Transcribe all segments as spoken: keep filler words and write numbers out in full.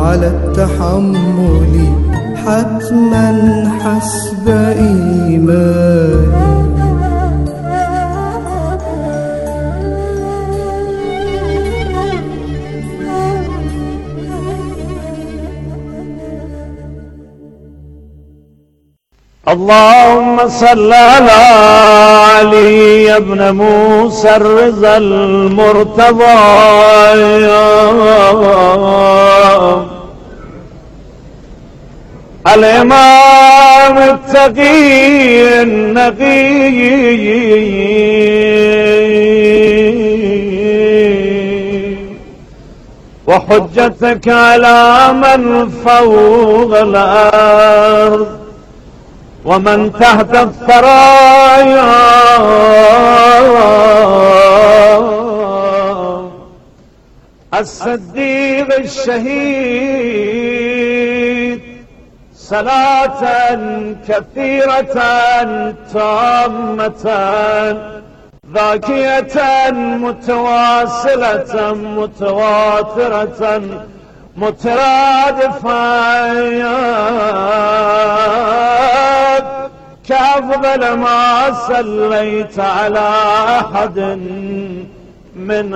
على التحمل حتما حسب إيماني. اللهم صل على علي بن موسى الرضا المرتضى الإمام التقي النقي وحجتك على من فوق الأرض ومن تحت الثرايا الصديق الشهيد صلاة كثيرة تامة ذاكية متواصلة متواترة مترادفة كأفضل ما صليت على أحد من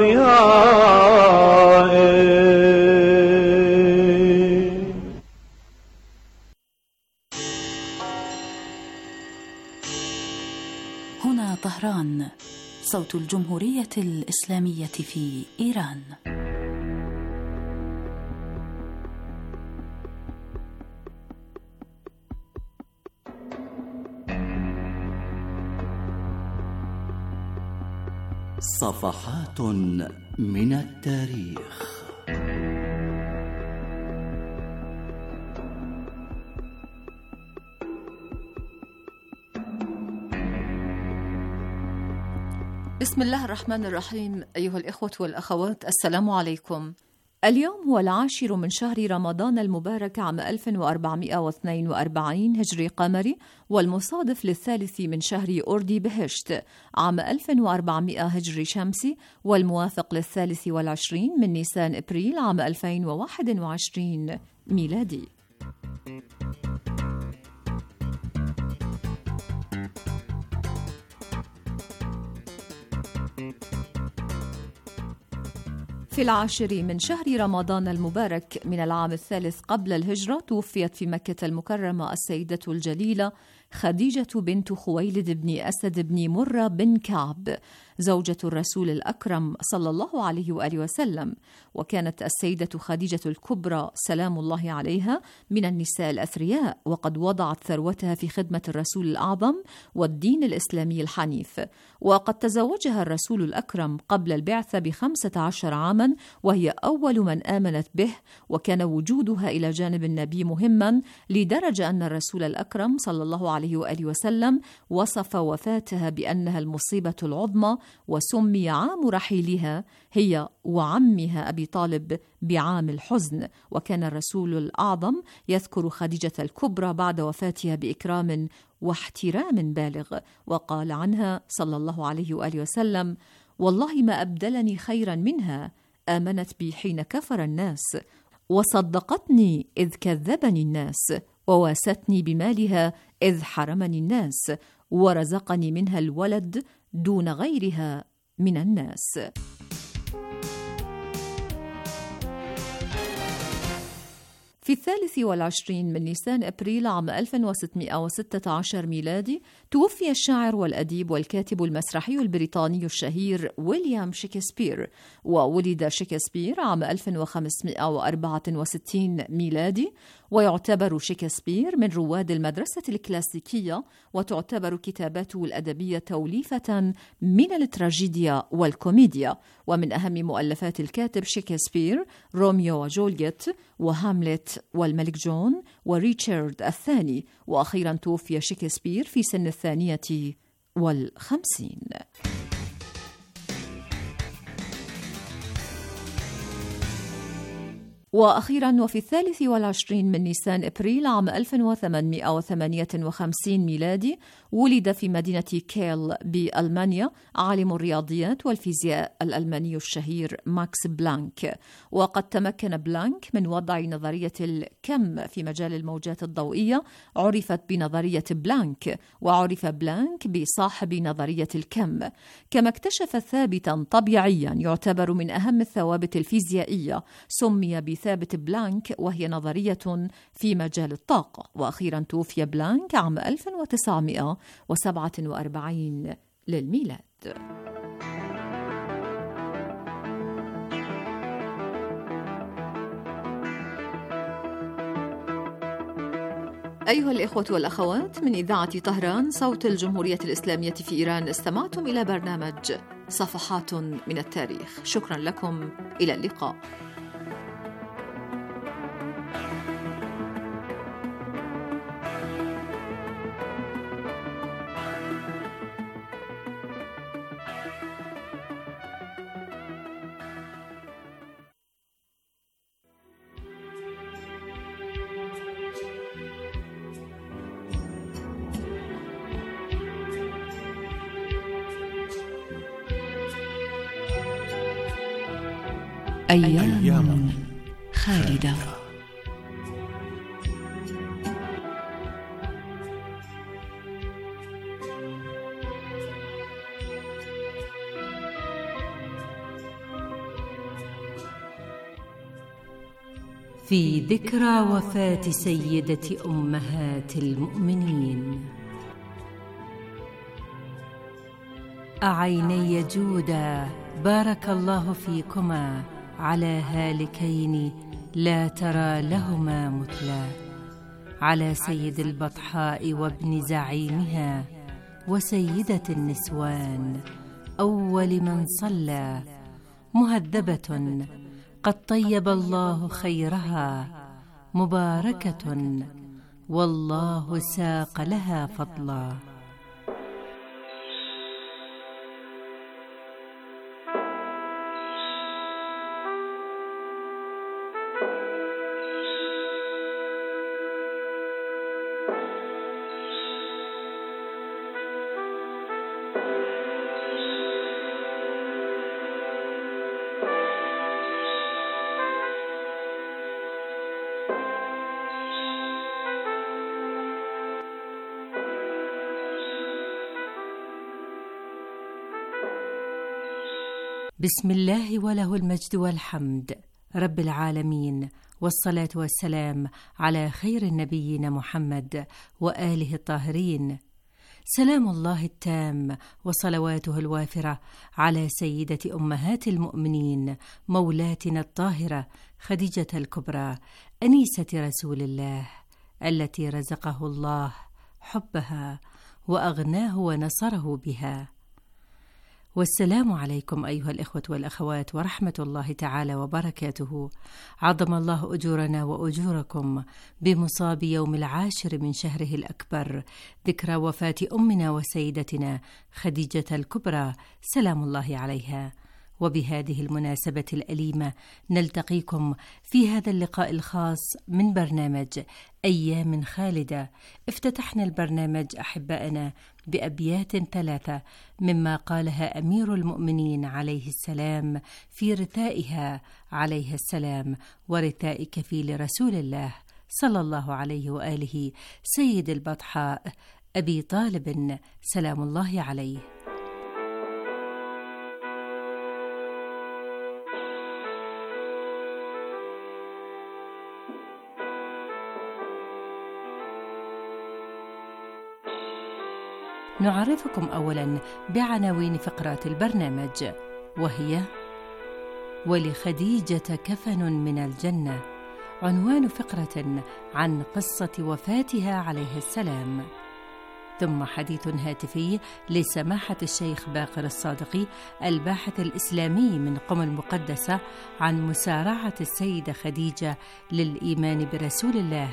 أوليائي. هنا طهران، صوت الجمهورية الإسلامية في إيران. صفحات من التاريخ. بسم الله الرحمن الرحيم. أيها الإخوة والأخوات، السلام عليكم. اليوم هو العاشر من شهر رمضان المبارك عام ألف وأربعمائة واثنين وأربعين هجري قمري، والمصادف للثالث من شهر أردي بهشت عام ألف وأربعمائة هجري شمسي، والموافق للثالث والعشرين من نيسان إبريل عام ألفين وواحد وعشرين ميلادي. في العاشر من شهر رمضان المبارك من العام الثالث قبل الهجرة توفيت في مكة المكرمة السيدة الجليلة خديجة بنت خويلد بن أسد بن مرة بن كعب زوجة الرسول الأكرم صلى الله عليه وآله وسلم، وكانت السيدة خديجة الكبرى سلام الله عليها من النساء الأثرياء، وقد وضعت ثروتها في خدمة الرسول الأعظم والدين الإسلامي الحنيف، وقد تزوجها الرسول الأكرم قبل البعثة بخمسة عشر عاما، وهي أول من آمنت به، وكان وجودها إلى جانب النبي مهما لدرجة أن الرسول الأكرم صلى الله عليه وآله وسلم وصف وفاتها بأنها المصيبة العظمى، وسمي عام رحيلها هي وعمها أبي طالب بعام الحزن. وكان الرسول الأعظم يذكر خديجة الكبرى بعد وفاتها بإكرام واحترام بالغ، وقال عنها صلى الله عليه وآله وسلم: والله ما أبدلني خيرا منها، آمنت بي حين كفر الناس، وصدقتني إذ كذبني الناس، وواستني بمالها إذ حرمني الناس، ورزقني منها الولد دون غيرها من الناس. في الثالث والعشرين من نيسان أبريل عام ألف وستمائة وستة عشر ميلادي توفي الشاعر والأديب والكاتب المسرحي البريطاني الشهير ويليام شكسبير، وولد شكسبير عام ألف وخمسمائة وأربعة وستين ميلادي، ويعتبر شكسبير من رواد المدرسة الكلاسيكية، وتعتبر كتاباته الأدبية توليفة من التراجيديا والكوميديا. ومن أهم مؤلفات الكاتب شكسبير روميو وجولييت وهاملت والملك جون وريتشارد الثاني، وأخيرا توفي شكسبير في سن الثانية والخمسين. وأخيرا وفي الثالث والعشرين من نيسان إبريل عام ألف وثمانمائة وثمانية وخمسين ميلادي ولد في مدينة كيل بألمانيا عالم الرياضيات والفيزياء الألماني الشهير ماكس بلانك. وقد تمكن بلانك من وضع نظرية الكم في مجال الموجات الضوئية، عرفت بنظرية بلانك، وعرف بلانك بصاحب نظرية الكم، كما اكتشف ثابتا طبيعيا يعتبر من أهم الثوابت الفيزيائية سمي بثابت بلانك، وهي نظرية في مجال الطاقة. وأخيرا توفي بلانك عام ألف وتسعمائة وسبعة وأربعين للميلاد. أيها الإخوة والأخوات، من إذاعة طهران صوت الجمهورية الإسلامية في إيران، استمعتم إلى برنامج صفحات من التاريخ. شكرا لكم، إلى اللقاء. أيام خالدة. في ذكرى وفاة سيدة أمهات المؤمنين. أعيني جودا بارك الله فيكما على هالكين لا ترى لهما مثلا، على سيد البطحاء وابن زعيمها وسيدة النسوان أول من صلى، مهذبة قد طيب الله خيرها، مباركة والله ساق لها فضلا. بسم الله وله المجد والحمد رب العالمين، والصلاة والسلام على خير النبيين محمد وآله الطاهرين. سلام الله التام وصلواته الوافرة على سيدة أمهات المؤمنين مولاتنا الطاهرة خديجة الكبرى أنيسة رسول الله، التي رزقه الله حبها وأغناه ونصره بها. والسلام عليكم أيها الإخوة والأخوات ورحمة الله تعالى وبركاته. عظم الله أجورنا وأجوركم بمصاب يوم العاشر من شهره الأكبر، ذكرى وفاة أمنا وسيدتنا خديجة الكبرى سلام الله عليها. وبهذه المناسبة الأليمة نلتقيكم في هذا اللقاء الخاص من برنامج أيام خالدة. افتتحنا البرنامج أحبائنا بأبيات ثلاثة مما قالها أمير المؤمنين عليه السلام في رثائها عليه السلام ورثاء كفيل رسول الله صلى الله عليه وآله سيد البطحاء أبي طالب سلام الله عليه. نعرفكم أولاً بعناوين فقرات البرنامج، وهي: ولخديجة كفن من الجنة، عنوان فقرة عن قصة وفاتها عليه السلام. ثم حديث هاتفي لسماحة الشيخ باقر الصادقي الباحث الإسلامي من قم المقدسة عن مسارعة السيدة خديجة للإيمان برسول الله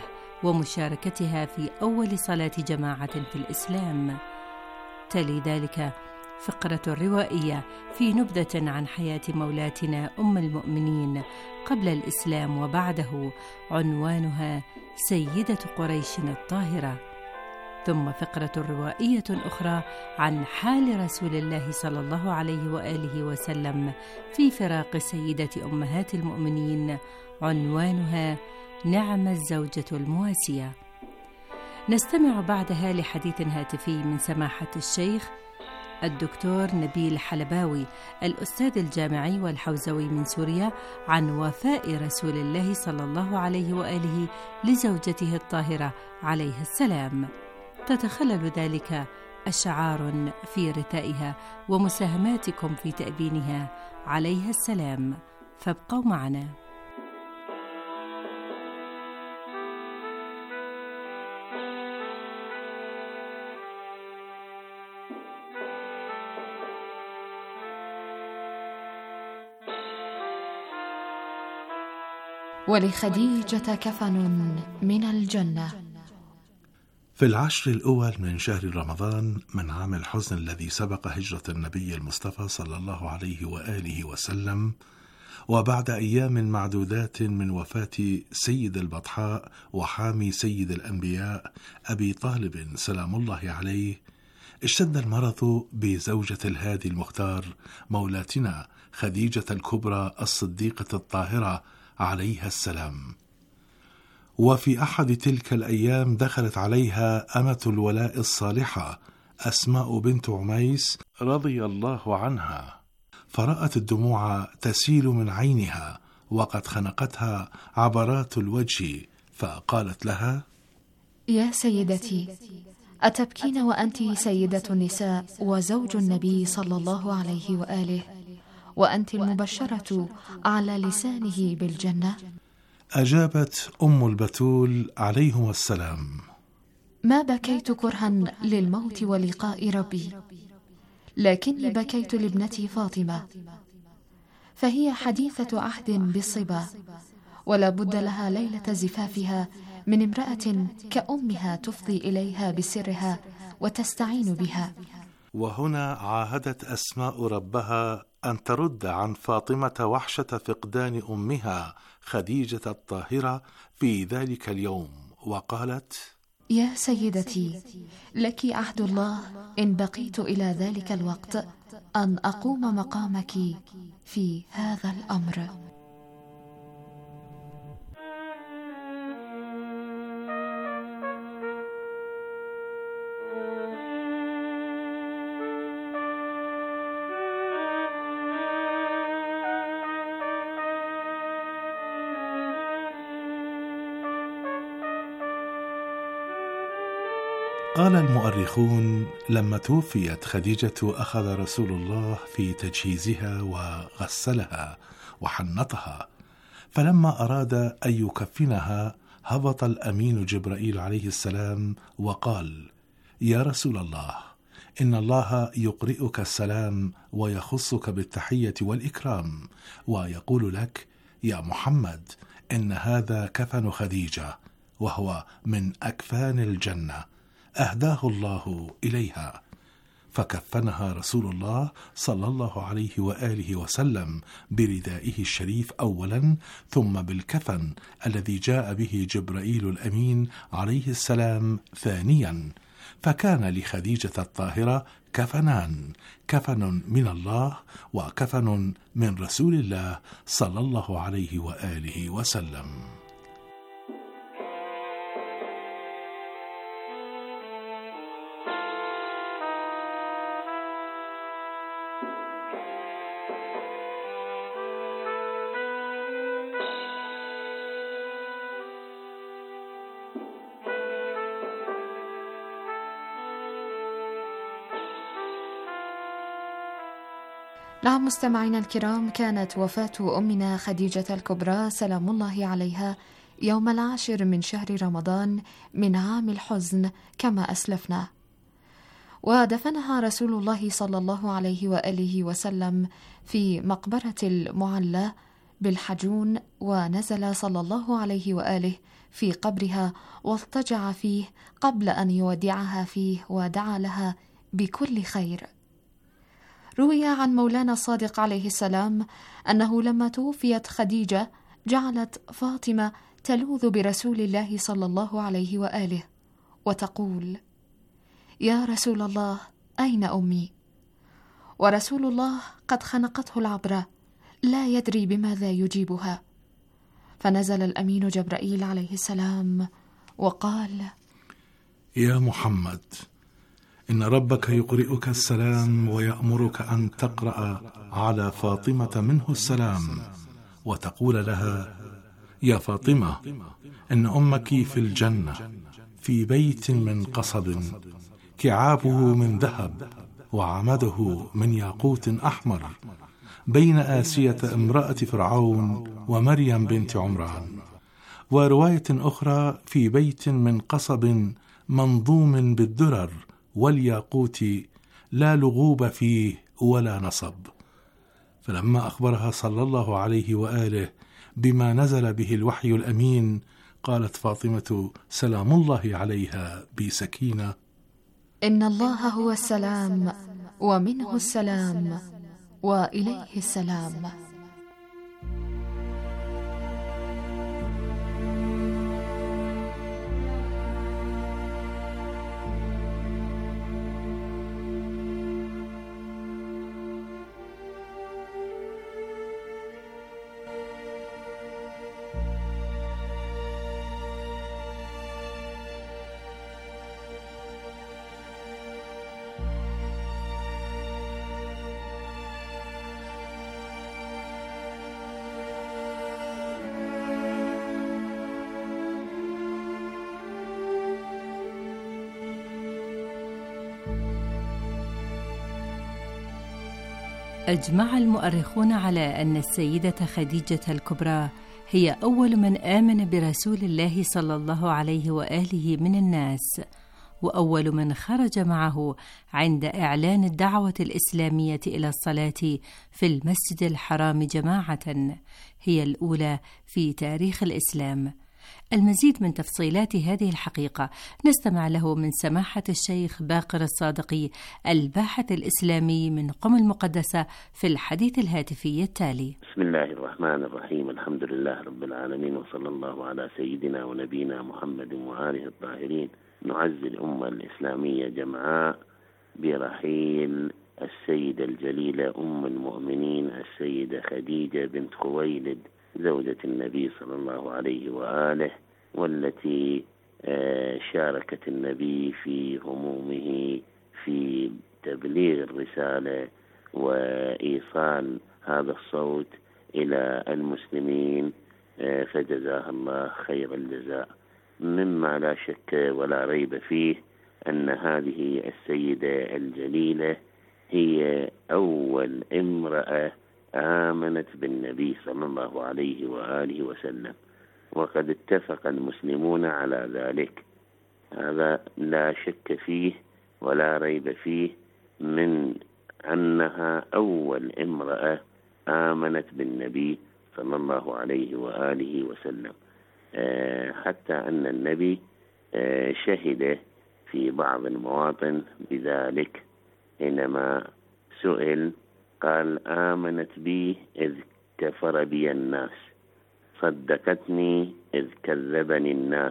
ومشاركتها في أول صلاة جماعة في الإسلام. تلي ذلك فقرة الروائية في نبذة عن حياة مولاتنا أم المؤمنين قبل الإسلام وبعده، عنوانها سيدة قريش الطاهرة. ثم فقرة روائية أخرى عن حال رسول الله صلى الله عليه وآله وسلم في فراق سيدة أمهات المؤمنين، عنوانها نعم الزوجة المواسية. نستمع بعدها لحديث هاتفي من سماحة الشيخ الدكتور نبيل حلباوي الأستاذ الجامعي والحوزوي من سوريا عن وفاء رسول الله صلى الله عليه وآله لزوجته الطاهرة عليه السلام. تتخلل ذلك أشعار في رثائها ومساهماتكم في تأبينها عليها السلام، فابقوا معنا. ولخديجة كفن من الجنة. في العشر الأول من شهر رمضان من عام الحزن الذي سبق هجرة النبي المصطفى صلى الله عليه وآله وسلم، وبعد أيام معدودات من وفاة سيد البطحاء وحامي سيد الأنبياء أبي طالب سلام الله عليه، اشتد المرض بزوجة الهادي المختار مولاتنا خديجة الكبرى الصديقة الطاهرة عليها السلام. وفي أحد تلك الأيام دخلت عليها أمة الولاء الصالحة أسماء بنت عميس رضي الله عنها، فرأت الدموع تسيل من عينها وقد خنقتها عبرات الوجه، فقالت لها: يا سيدتي، أتبكين وأنت سيدة النساء وزوج النبي صلى الله عليه وآله، وأنت المبشرة على لسانه بالجنة؟ أجابت أم البتول عليهم السلام: ما بكيت كرها للموت ولقاء ربي، لكني بكيت لابنتي فاطمة، فهي حديثة عهد بالصبا، ولا بد لها ليلة زفافها من امرأة كأمها تفضي إليها بسرها وتستعين بها. وهنا عاهدت أسماء ربها أن ترد عن فاطمة وحشة فقدان أمها خديجة الطاهرة في ذلك اليوم، وقالت: يا سيدتي، لك عهد الله إن بقيت إلى ذلك الوقت أن أقوم مقامك في هذا الأمر. قال المؤرخون: لما توفيت خديجة أخذ رسول الله في تجهيزها وغسلها وحنطها، فلما أراد أن يكفنها هبط الأمين جبرائيل عليه السلام وقال: يا رسول الله، إن الله يقرئك السلام ويخصك بالتحية والإكرام، ويقول لك: يا محمد، إن هذا كفن خديجة، وهو من أكفان الجنة، أهداه الله إليها. فكفنها رسول الله صلى الله عليه وآله وسلم بردائه الشريف أولا، ثم بالكفن الذي جاء به جبرائيل الأمين عليه السلام ثانيا، فكان لخديجة الطاهرة كفنان: كفن من الله وكفن من رسول الله صلى الله عليه وآله وسلم. نعم مستمعينا الكرام، كانت وفاة أمنا خديجة الكبرى سلام الله عليها يوم العاشر من شهر رمضان من عام الحزن كما أسلفنا، ودفنها رسول الله صلى الله عليه وآله وسلم في مقبرة المعلى بالحجون، ونزل صلى الله عليه وآله في قبرها واضطجع فيه قبل أن يودعها فيه ودعا لها بكل خير. روي عن مولانا الصادق عليه السلام أنه لما توفيت خديجة جعلت فاطمة تلوذ برسول الله صلى الله عليه وآله وتقول: يا رسول الله، أين أمي؟ ورسول الله قد خنقته العبرة، لا يدري بماذا يجيبها. فنزل الأمين جبرائيل عليه السلام وقال: يا محمد، إن ربك يقرئك السلام ويأمرك أن تقرأ على فاطمة منه السلام وتقول لها: يا فاطمة، إن أمك في الجنة في بيت من قصب، كعابه من ذهب وعمده من ياقوت أحمر، بين آسية امرأة فرعون ومريم بنت عمران. ورواية أخرى: في بيت من قصب منظوم بالدرر والياقوت، لا لغوب فيه ولا نصب. فلما أخبرها صلى الله عليه وآله بما نزل به الوحي الأمين، قالت فاطمة سلام الله عليها بسكينة: إن الله هو السلام، ومنه السلام، وإليه السلام. أجمع المؤرخون على أن السيدة خديجة الكبرى هي أول من آمن برسول الله صلى الله عليه وآله من الناس، وأول من خرج معه عند إعلان الدعوة الإسلامية إلى الصلاة في المسجد الحرام جماعة، هي الأولى في تاريخ الإسلام. المزيد من تفصيلات هذه الحقيقة نستمع له من سماحة الشيخ باقر الصادقي، الباحث الإسلامي من قم المقدسة، في الحديث الهاتفي التالي. بسم الله الرحمن الرحيم. الحمد لله رب العالمين، وصلى الله على سيدنا ونبينا محمد وآله الطاهرين. نعزي الأمة الإسلامية جمعاء برحيل السيدة الجليلة أم المؤمنين السيدة خديجة بنت خويلد زوجة النبي صلى الله عليه وآله، والتي شاركت النبي في همومه في تبليغ الرسالة وإيصال هذا الصوت إلى المسلمين، فجزاها الله خير الجزاء. مما لا شك ولا ريب فيه أن هذه السيدة الجليلة هي أول امرأة آمنت بالنبي صلى الله عليه وآله وسلم، وقد اتفق المسلمون على ذلك. هذا لا شك فيه ولا ريب فيه من أنها أول امرأة آمنت بالنبي صلى الله عليه وآله وسلم، حتى أن النبي شهد في بعض المواطن بذلك حينما سئل قال: آمنت بي إذ كفر بي الناس، صدقتني إذ كذبني الناس،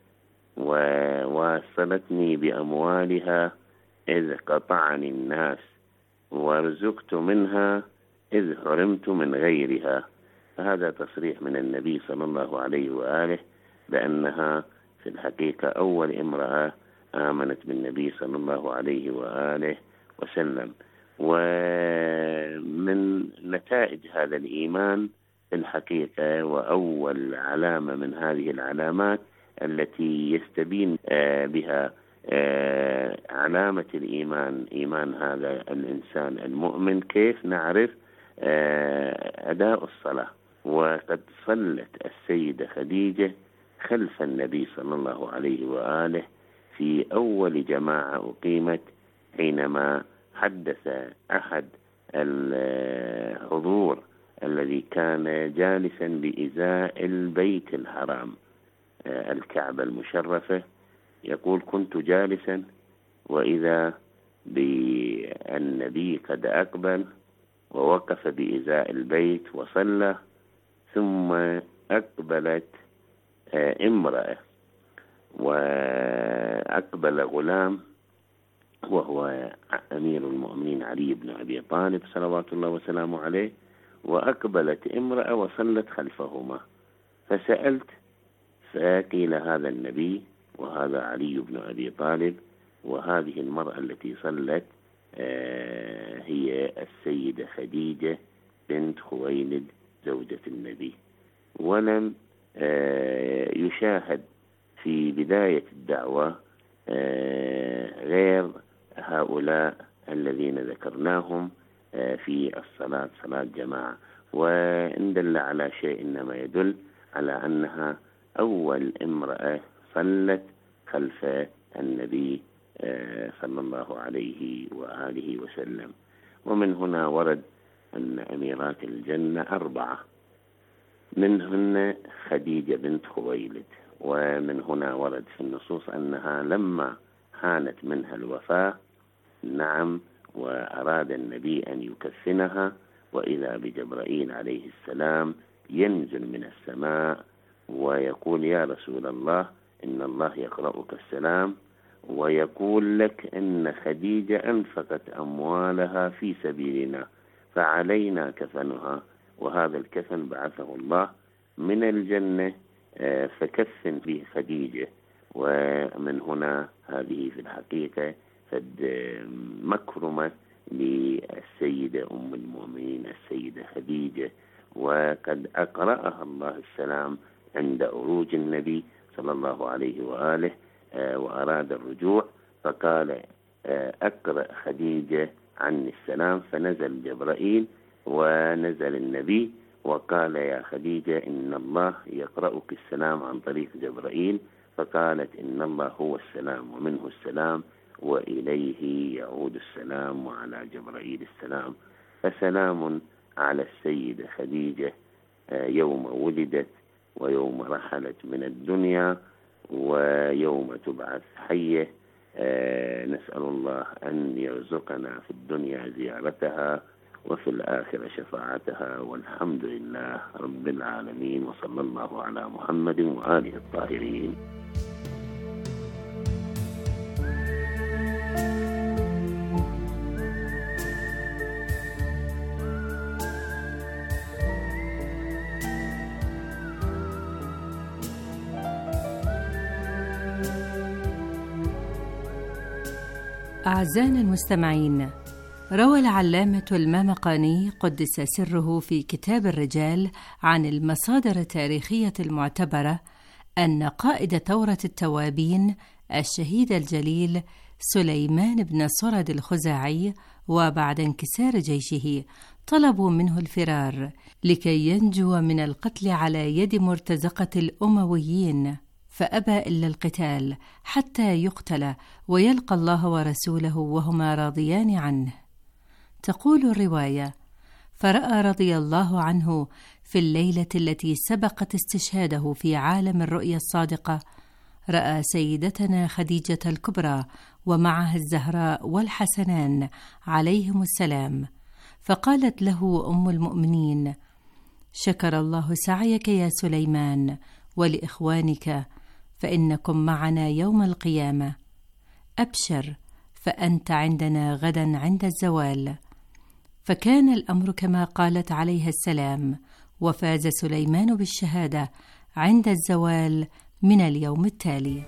وواصلتني بأموالها إذ قطعني الناس، ورزقت منها إذ حرمت من غيرها. هذا تصريح من النبي صلى الله عليه وآله بأنها في الحقيقة أول امرأة آمنت بالنبي صلى الله عليه وآله وسلم. ومن نتائج هذا الإيمان في الحقيقة، وأول علامة من هذه العلامات التي يستبين بها علامة الإيمان، إيمان هذا الإنسان المؤمن، كيف نعرف أداء الصلاة. وقد صلت السيدة خديجة خلف النبي صلى الله عليه وآله في أول جماعة أقيمت، حينما حدث أحد الحضور الذي كان جالسا بإزاء البيت الحرام الكعبة المشرفة، يقول: كنت جالسا وإذا بالنبي قد أقبل ووقف بإزاء البيت وصلى، ثم أقبلت امرأة وأقبل غلام وهو أمير المؤمنين علي بن أبي طالب صلوات الله وسلامه عليه، وأقبلت امرأة وصلت خلفهما. فسألت فقيل هذا النبي وهذا علي بن أبي طالب، وهذه المرأة التي صلت هي السيدة خديجة بنت خويلد زوجة النبي. ولم يشاهد في بداية الدعوة غير هؤلاء الذين ذكرناهم في الصلاة صلاة جماعة، وإن دل على شيء إنما يدل على أنها أول امرأة صلت خلف النبي صلى الله عليه وآله وسلم. ومن هنا ورد أن أميرات الجنة أربعة، منهن خديجة بنت خويلد. ومن هنا ورد في النصوص أنها لما حانت منها الوفاة نعم وأراد النبي أن يكفنها، وإذا بجبرائيل عليه السلام ينزل من السماء ويقول يا رسول الله إن الله يقرأك السلام، ويقول لك إن خديجة أنفقت أموالها في سبيلنا فعلينا كفنها، وهذا الكفن بعثه الله من الجنة فكفن به خديجة. ومن هنا هذه في الحقيقة قد مكرمة للسيدة أم المؤمنين السيدة خديجة، وقد أقرأها الله السلام عند عروج النبي صلى الله عليه وآله وأراد الرجوع، فقال أقرأ خديجة عني السلام، فنزل جبرائيل ونزل النبي وقال يا خديجة إن الله يقرأك السلام عن طريق جبرائيل، فقالت إن الله هو السلام ومنه السلام وإليه يعود السلام وعلى جبرائيل السلام. فسلام على السيدة خديجة يوم ولدت ويوم رحلت من الدنيا ويوم تبعث حية. نسأل الله أن يرزقنا في الدنيا زيارتها وفي الآخرة شفاعتها، والحمد لله رب العالمين، وصلى الله على محمد وآله الطاهرين. أعزائنا المستمعين، روى العلامة المامقاني قدس سره في كتاب الرجال عن المصادر التاريخية المعتبرة أن قائد ثورة التوابين الشهيد الجليل سليمان بن سرد الخزاعي وبعد انكسار جيشه طلبوا منه الفرار لكي ينجو من القتل على يد مرتزقة الأمويين، فأبى إلا القتال حتى يقتل ويلقى الله ورسوله وهما راضيان عنه. تقول الرواية: فرأى رضي الله عنه في الليلة التي سبقت استشهاده في عالم الرؤيا الصادقة، رأى سيدتنا خديجة الكبرى ومعها الزهراء والحسنان عليهم السلام، فقالت له أم المؤمنين: شكر الله سعيك يا سليمان ولإخوانك، فإنكم معنا يوم القيامة، أبشر فأنت عندنا غدا عند الزوال. فكان الأمر كما قالت عليها السلام، وفاز سليمان بالشهادة عند الزوال من اليوم التالي.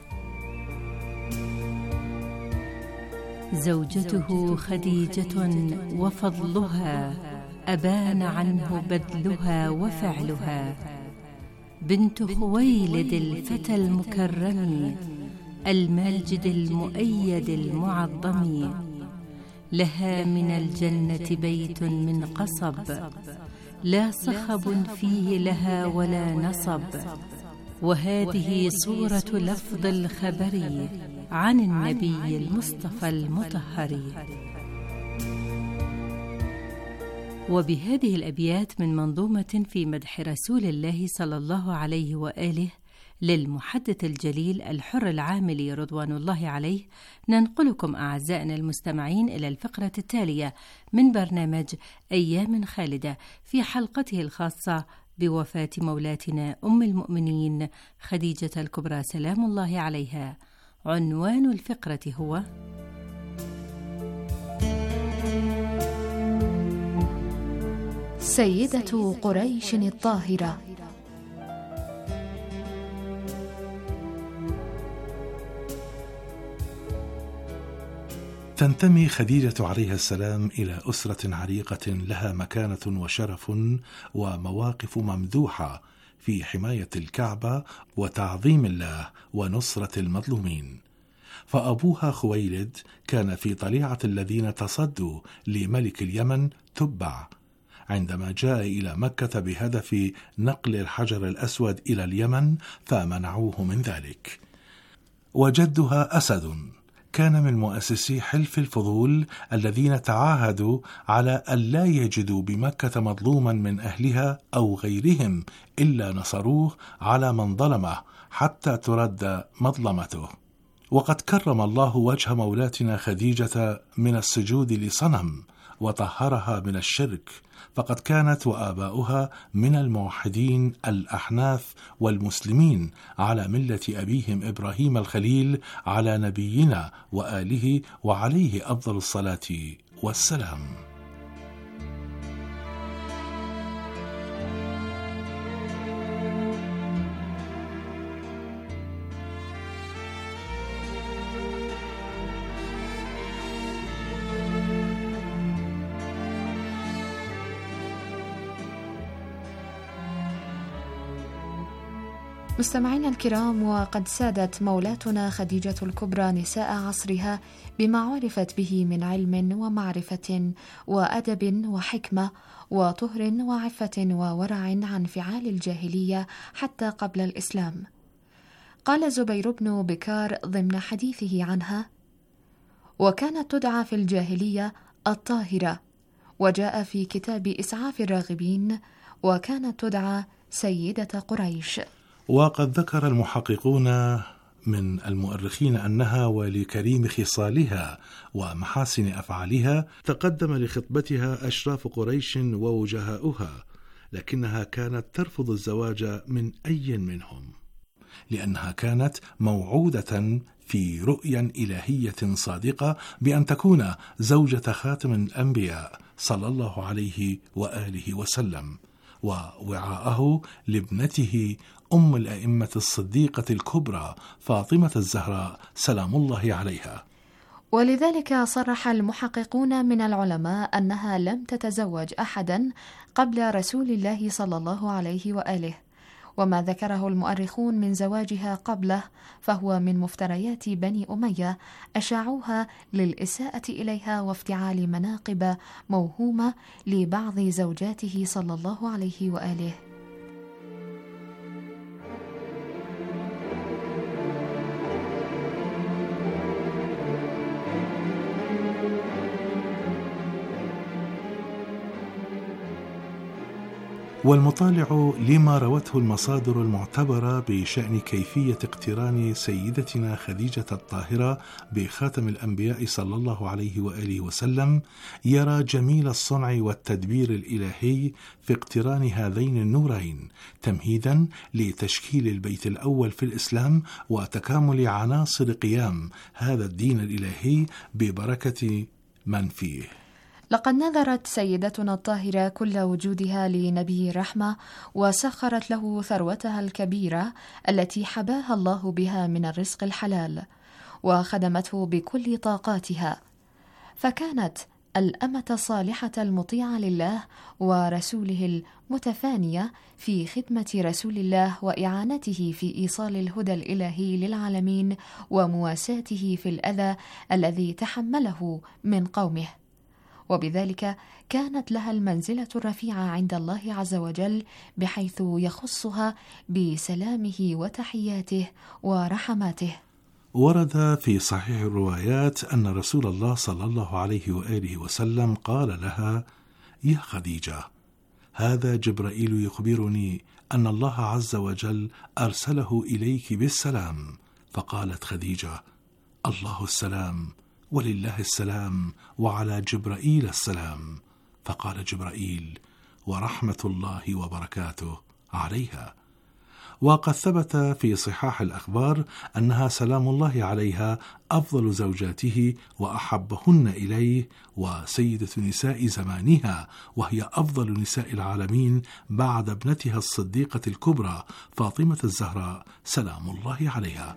زوجته خديجة وفضلها أبان عنه بذلها وفعلها، بنت خويلد الفتى المكرم الماجد المؤيد المعظم، لها من الجنة بيت من قصب، لا صخب فيه لها ولا نصب، وهذه صورة لفظ الخبر عن النبي المصطفى المطهر. وبهذه الأبيات من منظومة في مدح رسول الله صلى الله عليه وآله للمحدث الجليل الحر العاملي رضوان الله عليه، ننقلكم أعزائنا المستمعين إلى الفقرة التالية من برنامج أيام خالدة في حلقته الخاصة بوفاة مولاتنا أم المؤمنين خديجة الكبرى سلام الله عليها. عنوان الفقرة هو سيدة قريش الطاهرة. تنتمي خديجة عليها السلام إلى أسرة عريقة لها مكانة وشرف ومواقف ممدوحة في حماية الكعبة وتعظيم الله ونصرة المظلومين. فأبوها خويلد كان في طليعة الذين تصدوا لملك اليمن تبع عندما جاء إلى مكة بهدف نقل الحجر الأسود إلى اليمن فمنعوه من ذلك. وجدها أسد كان من مؤسسي حلف الفضول الذين تعاهدوا على أن لا يجدوا بمكة مظلوما من أهلها أو غيرهم إلا نصروه على من ظلمه حتى ترد مظلمته. وقد كرم الله وجه مولاتنا خديجة من السجود لصنم وطهرها من الشرك، فقد كانت وآباؤها من الموحدين الأحناف والمسلمين على ملة أبيهم إبراهيم الخليل على نبينا وآله وعليه أفضل الصلاة والسلام. مستمعينا الكرام، وقد سادت مولاتنا خديجة الكبرى نساء عصرها بما عرفت به من علم ومعرفة وأدب وحكمة وطهر وعفة وورع عن فعال الجاهلية حتى قبل الإسلام. قال زبير بن بكار ضمن حديثه عنها: وكانت تدعى في الجاهلية الطاهرة، وجاء في كتاب إسعاف الراغبين وكانت تدعى سيدة قريش. وقد ذكر المحققون من المؤرخين أنها ولكريم خصالها ومحاسن أفعالها تقدم لخطبتها أشراف قريش ووجهاؤها، لكنها كانت ترفض الزواج من أي منهم، لأنها كانت موعودة في رؤيا إلهية صادقة بأن تكون زوجة خاتم الأنبياء صلى الله عليه وآله وسلم، ووعاءه لابنته أم الأئمة الصديقة الكبرى فاطمة الزهراء سلام الله عليها. ولذلك صرح المحققون من العلماء أنها لم تتزوج أحدا قبل رسول الله صلى الله عليه وآله، وما ذكره المؤرخون من زواجها قبله فهو من مفتريات بني أمية أشاعوها للإساءة إليها وافتعال مناقب موهومة لبعض زوجاته صلى الله عليه وآله. والمطالع لما روته المصادر المعتبرة بشأن كيفية اقتران سيدتنا خديجة الطاهرة بخاتم الأنبياء صلى الله عليه وآله وسلم يرى جميل الصنع والتدبير الإلهي في اقتران هذين النورين تمهيدا لتشكيل البيت الأول في الإسلام وتكامل عناصر قيام هذا الدين الإلهي ببركة من فيه. لقد نذرت سيدتنا الطاهرة كل وجودها لنبي الرحمة، وسخرت له ثروتها الكبيرة التي حباها الله بها من الرزق الحلال، وخدمته بكل طاقاتها، فكانت الأمة الصالحة المطيعة لله ورسوله المتفانية في خدمة رسول الله وإعانته في إيصال الهدى الإلهي للعالمين ومواساته في الأذى الذي تحمله من قومه، وبذلك كانت لها المنزلة الرفيعة عند الله عز وجل بحيث يخصها بسلامه وتحياته ورحماته. ورد في صحيح الروايات أن رسول الله صلى الله عليه وآله وسلم قال لها: يا خديجة، هذا جبرائيل يخبرني أن الله عز وجل أرسله إليك بالسلام. فقالت خديجة: الله السلام ولله السلام وعلى جبرائيل السلام. فقال جبرائيل: ورحمة الله وبركاته عليها. وقد ثبت في صحاح الأخبار أنها سلام الله عليها أفضل زوجاته وأحبهن إليه وسيدة نساء زمانها، وهي أفضل نساء العالمين بعد ابنتها الصديقة الكبرى فاطمة الزهراء سلام الله عليها.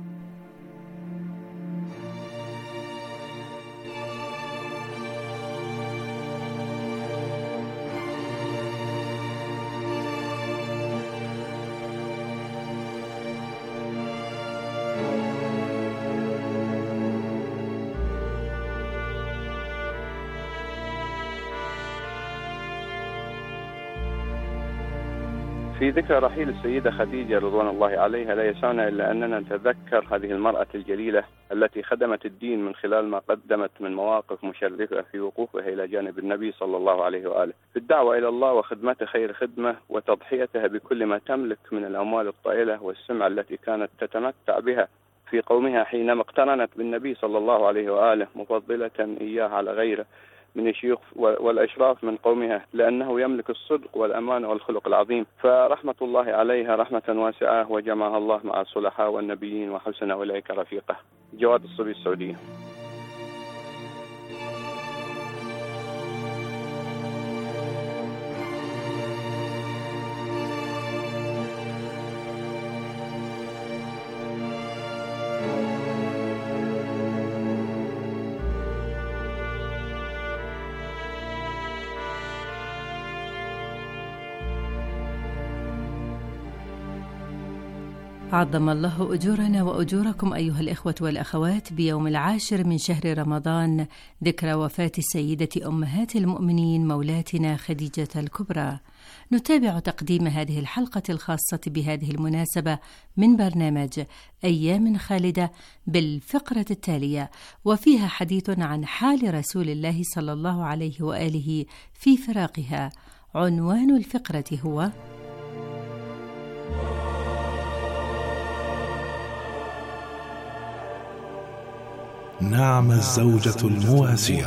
في ذكرى رحيل السيدة خديجة رضوان الله عليها لا يسعنا إلا أننا نتذكر هذه المرأة الجليلة التي خدمت الدين من خلال ما قدمت من مواقف مشرفة في وقوفها إلى جانب النبي صلى الله عليه وآله في الدعوة إلى الله وخدمته خير خدمة، وتضحيتها بكل ما تملك من الأموال الطائلة والسمعة التي كانت تتمتع بها في قومها حينما اقترنت بالنبي صلى الله عليه وآله، مفضلة إياه على غيره من الشيوخ والأشراف من قومها، لأنه يملك الصدق والأمانة والخلق العظيم. فرحمة الله عليها رحمة واسعة، وجمعها الله مع الصلحاء والنبيين وحسن أولئك رفيقه. جواد الصبي، السعودية. عظم الله أجورنا وأجوركم أيها الإخوة والأخوات بيوم العاشر من شهر رمضان، ذكرى وفاة السيدة أمهات المؤمنين مولاتنا خديجة الكبرى. نتابع تقديم هذه الحلقة الخاصة بهذه المناسبة من برنامج أيام خالدة بالفقرة التالية، وفيها حديث عن حال رسول الله صلى الله عليه وآله في فراقها. عنوان الفقرة هو نعم الزوجة المواسية.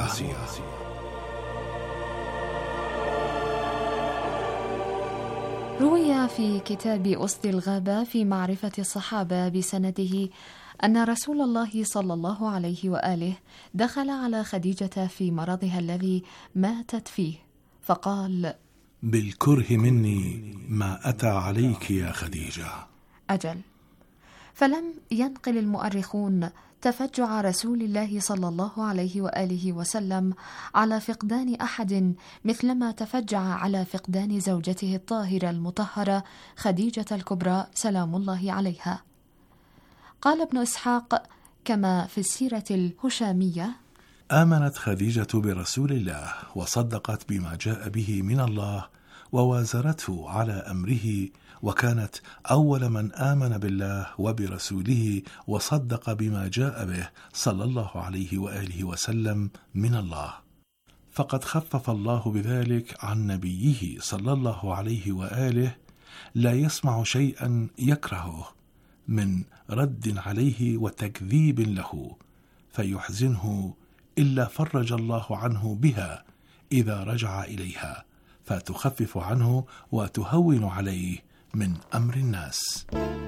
روي في كتاب أسد الغابة في معرفة الصحابة بسنده أن رسول الله صلى الله عليه وآله دخل على خديجة في مرضها الذي ماتت فيه، فقال: بالكره مني ما أتى عليك يا خديجة. أجل. فلم ينقل المؤرخون تفجع رسول الله صلى الله عليه وآله وسلم على فقدان أحد مثلما تفجع على فقدان زوجته الطاهرة المطهرة خديجة الكبرى سلام الله عليها. قال ابن إسحاق كما في السيرة الهشامية: آمنت خديجة برسول الله وصدقت بما جاء به من الله ووازرته على أمره، وكانت أول من آمن بالله وبرسوله وصدق بما جاء به صلى الله عليه وآله وسلم من الله. فقد خفف الله بذلك عن نبيه صلى الله عليه وآله، لا يسمع شيئا يكرهه من رد عليه وتكذيب له فيحزنه إلا فرج الله عنه بها إذا رجع إليها، فتخفف عنه وتهون عليه من أمر الناس.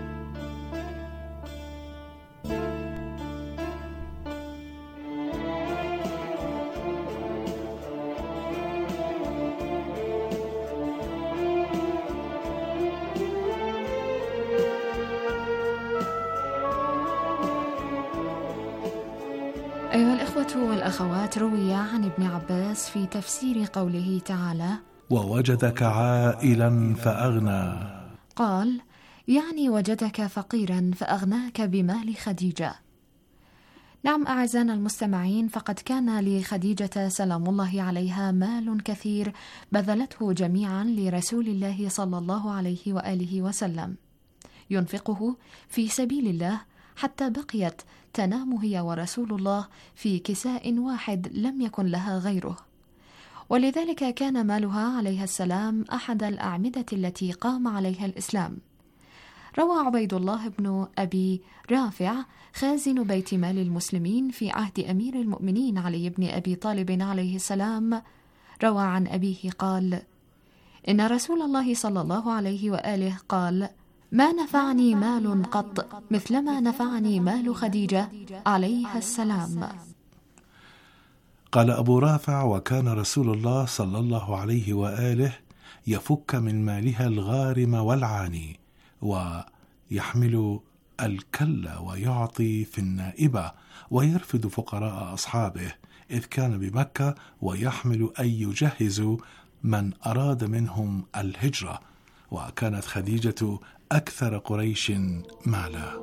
أيها الإخوة والأخوات، روي عن ابن عباس في تفسير قوله تعالى: ووجدك عائلا فأغنى، قال: يعني وجدك فقيرا فأغناك بمال خديجة. نعم أعزائنا المستمعين، فقد كان لخديجة سلام الله عليها مال كثير بذلته جميعا لرسول الله صلى الله عليه وآله وسلم، ينفقه في سبيل الله حتى بقيت تنام هي ورسول الله في كساء واحد لم يكن لها غيره. ولذلك كان مالها عليها السلام أحد الأعمدة التي قام عليها الإسلام. روى عبيد الله بن أبي رافع خازن بيت مال المسلمين في عهد أمير المؤمنين علي بن أبي طالب عليه السلام، روى عن أبيه قال: إن رسول الله صلى الله عليه وآله قال: ما نفعني مال قط مثلما نفعني مال خديجة عليها السلام. قال أبو رافع: وكان رسول الله صلى الله عليه وآله يفك من مالها الغارم والعاني، ويحمل الكل ويعطي في النائبة، ويرفد فقراء أصحابه إذ كان بمكة، ويحمل أن يجهز من أراد منهم الهجرة. وكانت خديجة أكثر قريش مالا.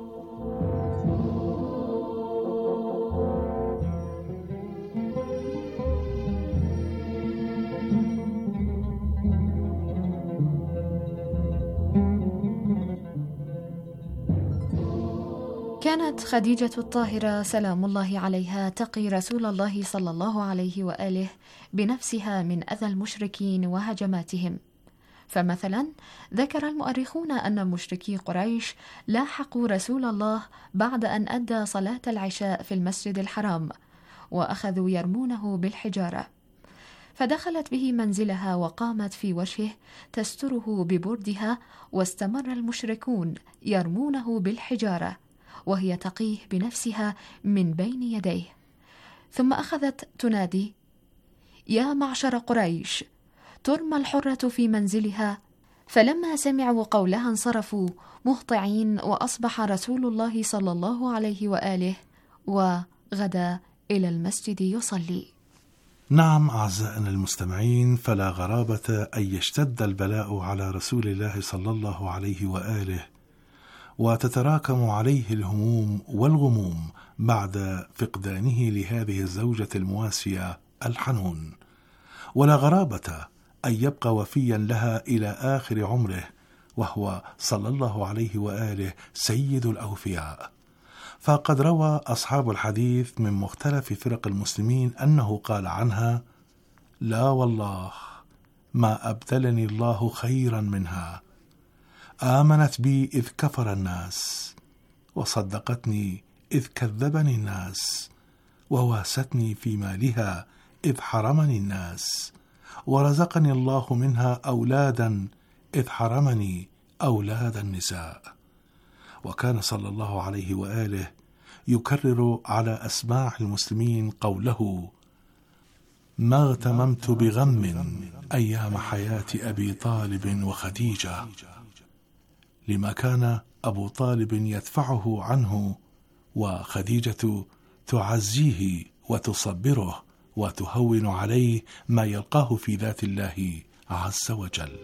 كانت خديجة الطاهرة سلام الله عليها تقي رسول الله صلى الله عليه وآله بنفسها من أذى المشركين وهجماتهم. فمثلا ذكر المؤرخون أن مشركي قريش لاحقوا رسول الله بعد أن أدى صلاة العشاء في المسجد الحرام، وأخذوا يرمونه بالحجارة، فدخلت به منزلها وقامت في وجهه تستره ببردها، واستمر المشركون يرمونه بالحجارة وهي تقيه بنفسها من بين يديه. ثم أخذت تنادي: يا معشر قريش، ترمى الحرة في منزلها. فلما سمعوا قولها انصرفوا مهطعين، وأصبح رسول الله صلى الله عليه وآله وغدا إلى المسجد يصلي. نعم أعزائنا المستمعين، فلا غرابة أن يشتد البلاء على رسول الله صلى الله عليه وآله، وتتراكم عليه الهموم والغموم بعد فقدانه لهذه الزوجة المواسية الحنون. ولا غرابة أن يبقى وفيا لها إلى آخر عمره، وهو صلى الله عليه وآله سيد الأوفياء. فقد روى أصحاب الحديث من مختلف فرق المسلمين أنه قال عنها: لا والله ما أبدلني الله خيرا منها، آمنت بي إذ كفر الناس، وصدقتني إذ كذبني الناس، وواستني في مالها إذ حرمني الناس، ورزقني الله منها أولادا إذ حرمني أولاد النساء. وكان صلى الله عليه وآله يكرر على أسماع المسلمين قوله: ما اغتممت بغم أيام حياة أبي طالب وخديجة، لما كان أبو طالب يدفعه عنه، وخديجة تعزيه وتصبره وتهون عليه ما يلقاه في ذات الله عز وجل.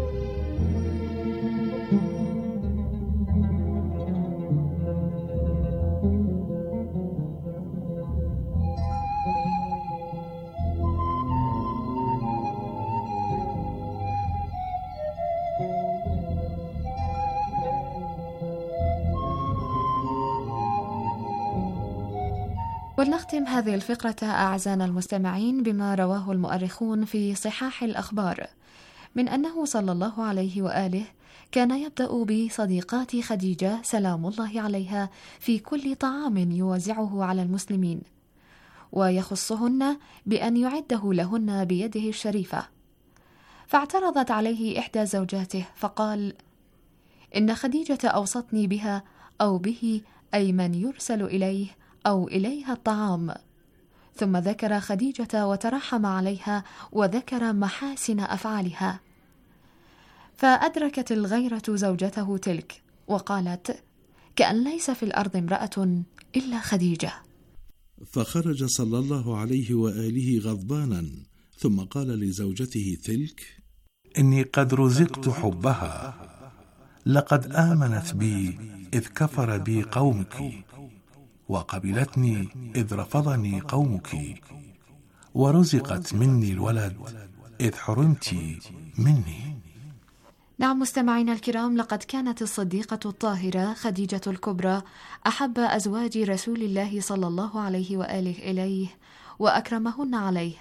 ولنختم هذه الفقرة أعزائنا المستمعين بما رواه المؤرخون في صحاح الأخبار من أنه صلى الله عليه وآله كان يبدأ بصديقات خديجة سلام الله عليها في كل طعام يوزعه على المسلمين، ويخصهن بأن يعده لهن بيده الشريفة. فاعترضت عليه إحدى زوجاته فقال: إن خديجة أوصتني بها أو به أي من يرسل إليه أو إليها الطعام. ثم ذكر خديجة وترحم عليها وذكر محاسن أفعالها، فأدركت الغيرة زوجته تلك وقالت: كأن ليس في الأرض امرأة إلا خديجة. فخرج صلى الله عليه وآله غضبانا، ثم قال لزوجته تلك: إني قد رزقت حبها، لقد آمنت بي إذ كفر بي قومك، وقبلتني إذ رفضني قومك، ورزقت مني الولد إذ حرمت مني. نعم مستمعينا الكرام، لقد كانت الصديقة الطاهرة خديجة الكبرى أحب أزواج رسول الله صلى الله عليه وآله إليه وأكرمهن عليه،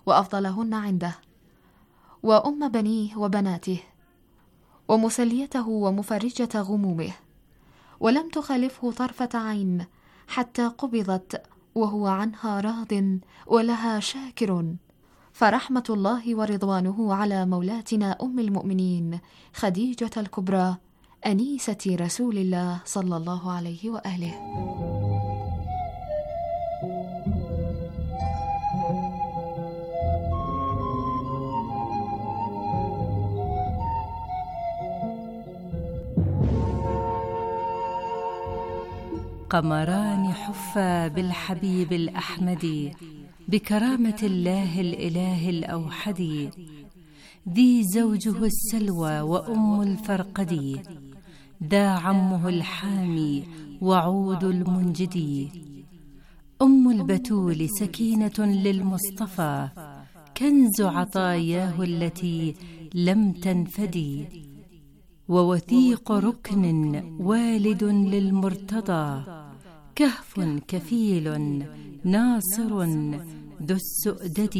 وأفضلهن عنده، وأم بنيه وبناته، ومسليته ومفرجة غمومه، ولم تخالفه طرفة عين حتى قبضت وهو عنها راض ولها شاكر. فرحمة الله ورضوانه على مولاتنا أم المؤمنين خديجة الكبرى أنيسة رسول الله صلى الله عليه وآله. قمران حفا بالحبيب الأحمد بكرامة الله الإله الأوحد، ذي زوجه السلوى وأم الفرقد، ذا عمه الحامي وعود المنجدي. أم البتول سكينة للمصطفى، كنز عطاياه التي لم تنفدي، ووثيق ركن والد للمرتضى، كهف كفيل ناصر ذو السؤدد.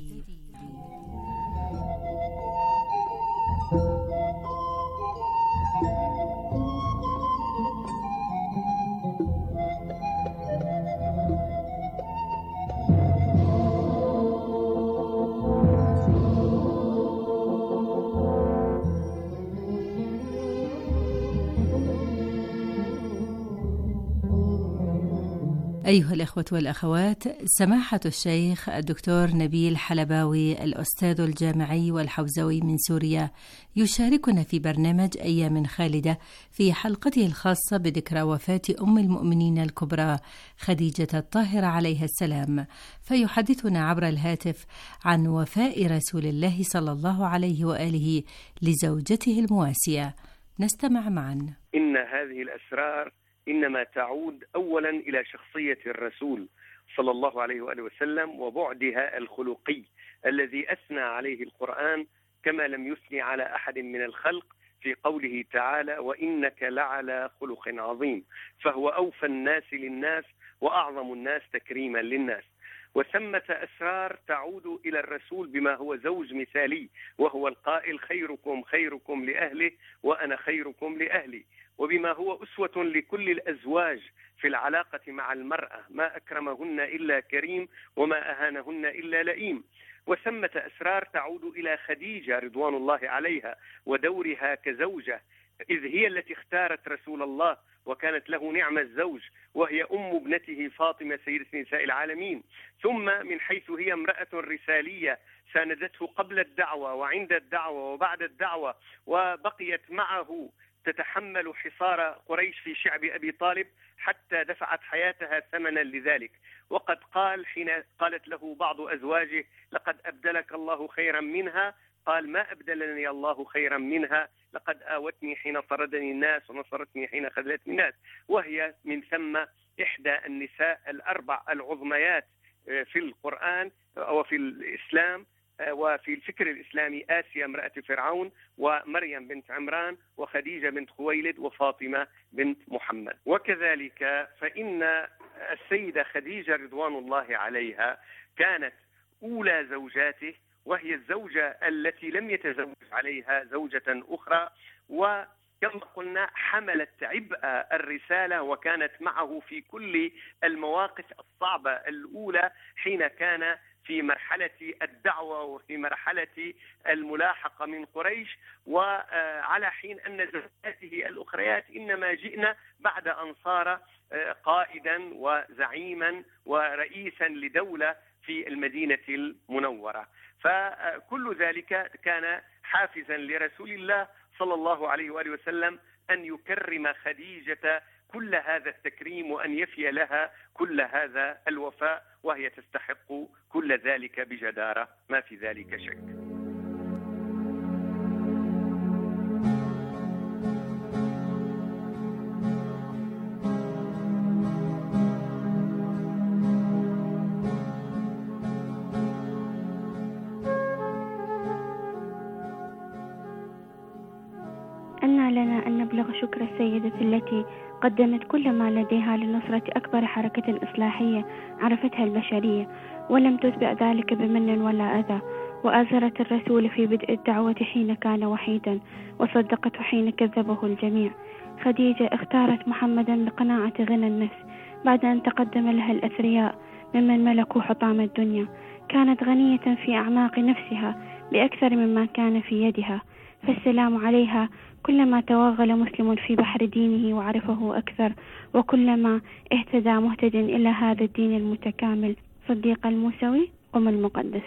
أيها الأخوة والأخوات، سماحة الشيخ الدكتور نبيل حلباوي الأستاذ الجامعي والحوزوي من سوريا يشاركنا في برنامج أيام خالدة في حلقته الخاصة بذكرى وفاة أم المؤمنين الكبرى خديجة الطاهرة عليها السلام، فيحدثنا عبر الهاتف عن وفاء رسول الله صلى الله عليه وآله لزوجته المواسية. نستمع معا. إن هذه الأسرار إنما تعود أولا إلى شخصية الرسول صلى الله عليه وآله وسلم وبعدها الخلقي الذي أثنى عليه القرآن كما لم يثني على أحد من الخلق في قوله تعالى: وإنك لعلى خلق عظيم. فهو أوفى الناس للناس وأعظم الناس تكريما للناس. وثمة أسرار تعود إلى الرسول بما هو زوج مثالي، وهو القائل: خيركم خيركم لأهله وأنا خيركم لأهلي، وبما هو أسوة لكل الأزواج في العلاقة مع المرأة، ما أكرمهن إلا كريم وما أهانهن إلا لئيم. وثمة أسرار تعود إلى خديجة رضوان الله عليها ودورها كزوجة، إذ هي التي اختارت رسول الله وكانت له نعم الزوج، وهي أم ابنته فاطمة سيدة نساء العالمين. ثم من حيث هي امرأة رسالية ساندته قبل الدعوة وعند الدعوة وبعد الدعوة، وبقيت معه تتحمل حصار قريش في شعب أبي طالب حتى دفعت حياتها ثمنا لذلك. وقد قال حين قالت له بعض أزواجه: لقد أبدلك الله خيرا منها، قال: ما أبدلني الله خيرا منها، لقد آوتني حين طردني الناس ونصرتني حين خذلتني الناس. وهي من ثم إحدى النساء الأربع العظميات في القرآن وفي الإسلام وفي الفكر الإسلامي: آسيا امرأة فرعون، ومريم بنت عمران، وخديجة بنت خويلد، وفاطمة بنت محمد. وكذلك فإن السيدة خديجة رضوان الله عليها كانت أولى زوجاته، وهي الزوجة التي لم يتزوج عليها زوجة أخرى، وكما قلنا حملت عبء الرسالة وكانت معه في كل المواقف الصعبة الأولى حين كان في مرحلة الدعوة وفي مرحلة الملاحقة من قريش، وعلى حين أن زوجاته الأخريات إنما جئنا بعد أن صار قائدا وزعيما ورئيسا لدولة في المدينة المنورة. فكل ذلك كان حافزا لرسول الله صلى الله عليه وآله وسلم أن يكرم خديجة كل هذا التكريم وأن يفي لها كل هذا الوفاء، وهي تستحق كل ذلك بجدارة، ما في ذلك شك. أن لنا أن نبلغ شكر السيدة التي قدمت كل ما لديها لنصرة أكبر حركة إصلاحية عرفتها البشرية، ولم تتبع ذلك بمن ولا أذى، وآزرت الرسول في بدء الدعوة حين كان وحيدا، وصدقته حين كذبه الجميع. خديجة اختارت محمدا بقناعة غنى النفس بعد أن تقدم لها الأثرياء ممن ملكوا حطام الدنيا. كانت غنية في أعماق نفسها بأكثر مما كان في يدها، فالسلام عليها كلما توغل مسلم في بحر دينه وعرفه أكثر، وكلما اهتدى مهتد إلى هذا الدين المتكامل. صديق الموسوي، قم المقدس.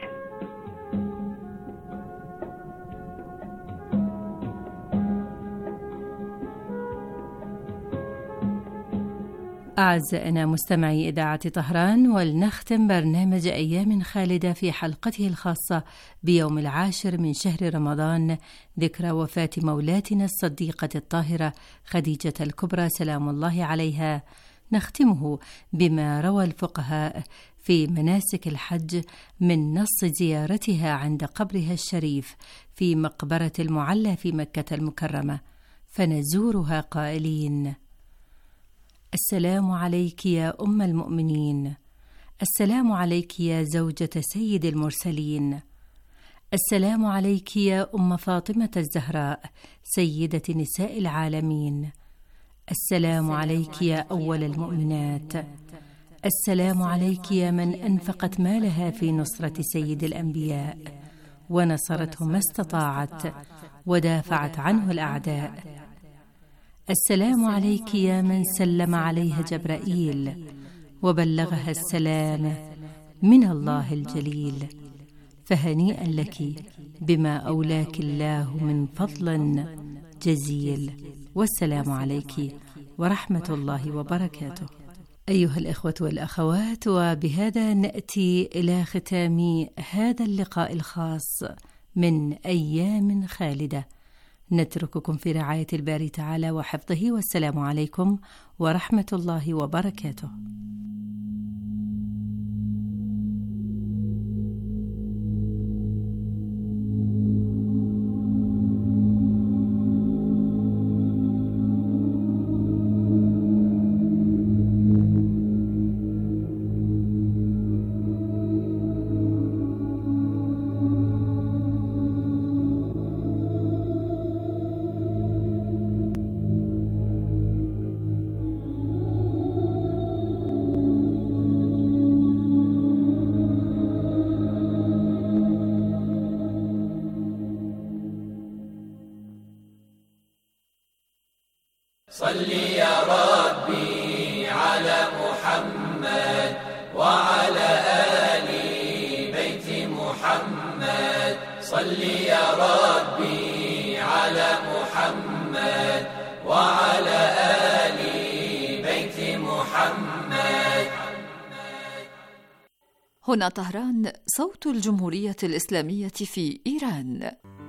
أعزائنا مستمعي إذاعة طهران، ولنختم برنامج أيام خالدة في حلقته الخاصة بيوم العاشر من شهر رمضان، ذكرى وفاة مولاتنا الصديقة الطاهرة خديجة الكبرى سلام الله عليها. نختمه بما روى الفقهاء في مناسك الحج من نص زيارتها عند قبرها الشريف في مقبرة المعلى في مكة المكرمة، فنزورها قائلين: السلام عليك يا أم المؤمنين، السلام عليك يا زوجة سيد المرسلين، السلام عليك يا أم فاطمة الزهراء سيدة نساء العالمين، السلام عليك يا أول المؤمنات، السلام عليك يا من أنفقت مالها في نصرة سيد الأنبياء ونصرته ما استطاعت ودافعت عنه الأعداء، السلام عليك يا من سلم عليها جبرائيل وبلغها السلام من الله الجليل، فهنيئا لك بما أولاك الله من فضل جزيل، والسلام عليك ورحمة الله وبركاته. أيها الإخوة والأخوات، وبهذا نأتي إلى ختام هذا اللقاء الخاص من أيام خالدة. نترككم في رعاية الباري تعالى وحفظه، والسلام عليكم ورحمة الله وبركاته. صل يا ربي على محمد وعلى آل بيت محمد، صل يا ربي على محمد وعلى آل بيت محمد. هنا طهران، صوت الجمهورية الإسلامية في إيران.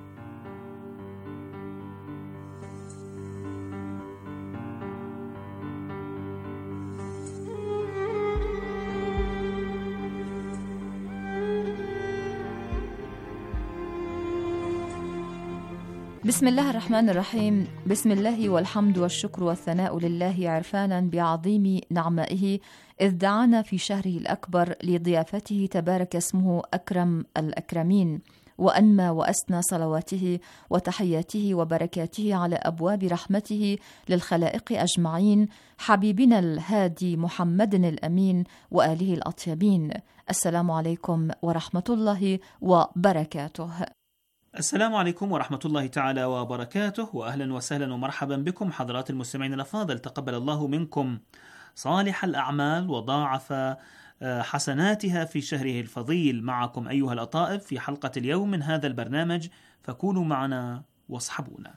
بسم الله الرحمن الرحيم. بسم الله والحمد والشكر والثناء لله عرفانا بعظيم نعمائه، إذ دعانا في شهره الأكبر لضيافته تبارك اسمه أكرم الأكرمين، وأنمى وأسنى صلواته وتحياته وبركاته على أبواب رحمته للخلائق أجمعين، حبيبنا الهادي محمد الأمين وآله الأطيبين. السلام عليكم ورحمة الله وبركاته. السلام عليكم ورحمة الله تعالى وبركاته، وأهلا وسهلا ومرحبا بكم حضرات المستمعين الأفاضل. تقبل الله منكم صالح الأعمال وضاعف حسناتها في شهره الفضيل. معكم أيها الأطائب في حلقة اليوم من هذا البرنامج، فكونوا معنا واصحبونا.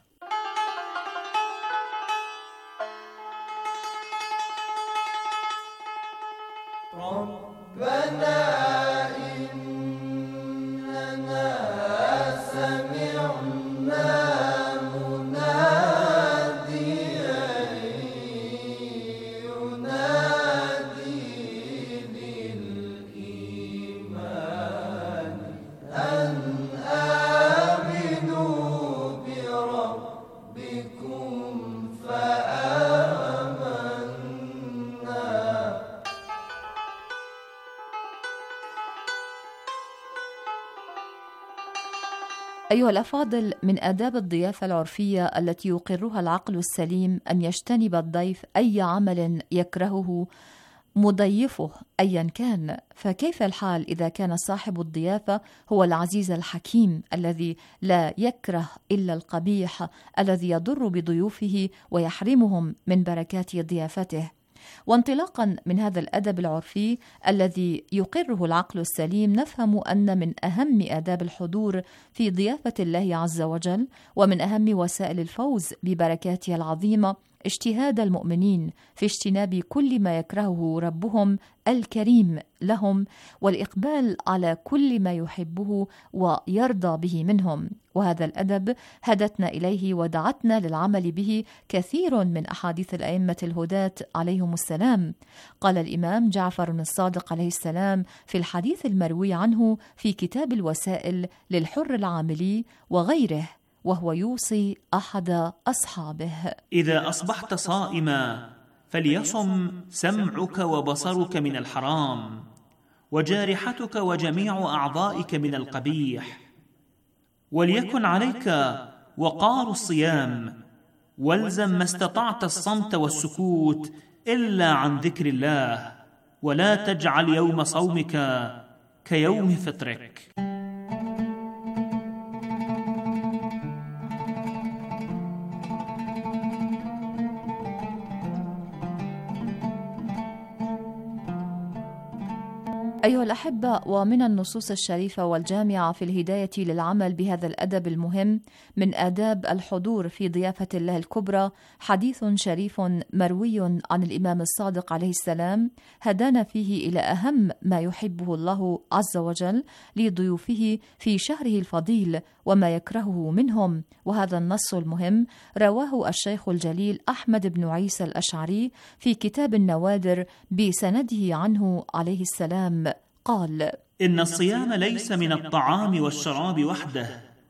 ربنا أيها الأفاضل، من آداب الضيافة العرفية التي يقرها العقل السليم أن يجتنب الضيف أي عمل يكرهه مضيفه أيا كان، فكيف الحال إذا كان صاحب الضيافة هو العزيز الحكيم الذي لا يكره إلا القبيح، الذي يضر بضيوفه ويحرمهم من بركات ضيافته؟ وانطلاقا من هذا الأدب العرفي الذي يقره العقل السليم، نفهم أن من أهم آداب الحضور في ضيافة الله عز وجل ومن أهم وسائل الفوز ببركاته العظيمة اجتهاد المؤمنين في اجتناب كل ما يكرهه ربهم الكريم لهم، والإقبال على كل ما يحبه ويرضى به منهم. وهذا الأدب هدتنا إليه ودعتنا للعمل به كثير من أحاديث الأئمة الهداة عليهم السلام. قال الإمام جعفر الصادق عليه السلام في الحديث المروي عنه في كتاب الوسائل للحر العاملي وغيره، وهو يوصي أحد أصحابه: إذا أصبحت صائما فليصم سمعك وبصرك من الحرام، وجارحتك وجميع أعضائك من القبيح، وليكن عليك وقار الصيام، والزم ما استطعت الصمت والسكوت إلا عن ذكر الله، ولا تجعل يوم صومك كيوم فطرك. أيها الأحبة، ومن النصوص الشريفة والجامعة في الهداية للعمل بهذا الأدب المهم من آداب الحضور في ضيافة الله الكبرى حديث شريف مروي عن الإمام الصادق عليه السلام هدانا فيه إلى أهم ما يحبه الله عز وجل لضيوفه في شهره الفضيل وما يكرهه منهم. وهذا النص المهم رواه الشيخ الجليل أحمد بن عيسى الأشعري في كتاب النوادر بسنده عنه عليه السلام قال: إن الصيام ليس من الطعام والشراب وحده،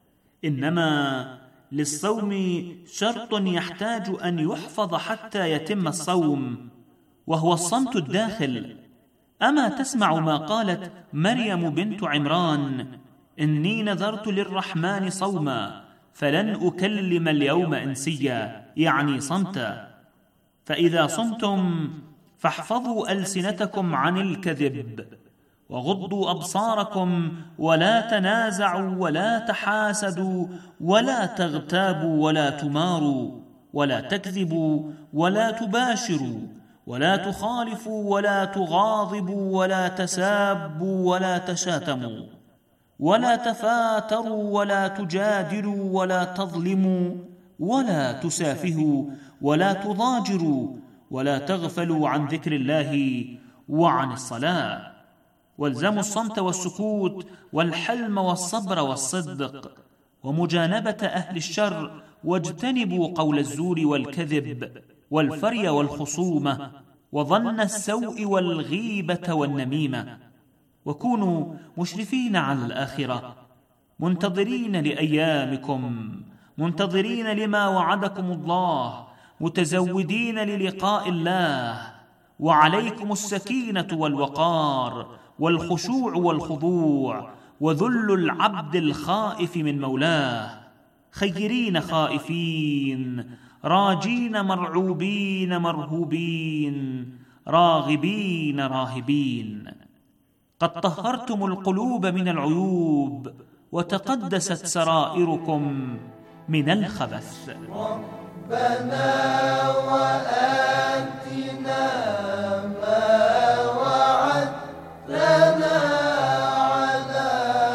إنما للصوم شرط يحتاج أن يحفظ حتى يتم الصوم، وهو الصمت الداخل. أما تسمع ما قالت مريم بنت عمران: إني نذرت للرحمن صوما فلن أكلم اليوم إنسيا، يعني صمتا. فإذا صمتم فاحفظوا ألسنتكم عن الكذب، وغضوا أبصاركم، ولا تنازعوا ولا تحاسدوا ولا تغتابوا ولا تماروا، ولا تكذبوا ولا تباشروا، ولا تخالفوا ولا تغاضبوا ولا تسابوا ولا تشاتموا، ولا تفاتروا ولا تجادلوا ولا تظلموا ولا تسافهوا ولا تضاجروا، ولا تغفلوا عن ذكر الله وعن الصلاة. والزموا الصمت والسكوت والحلم والصبر والصدق ومجانبة أهل الشر، واجتنبوا قول الزور والكذب والفري والخصومة وظن السوء والغيبة والنميمة. وكونوا مشرفين على الآخرة، منتظرين لأيامكم، منتظرين لما وعدكم الله، متزودين للقاء الله، وعليكم السكينة والوقار والخشوع والخضوع وذل العبد الخائف من مولاه، خيرين خائفين، راجين مرعوبين مرهوبين، راغبين راهبين. قد طهرتم القلوب من العيوب، وتقدست سرائركم من الخبث. ربنا وآتنا ما وعدتنا على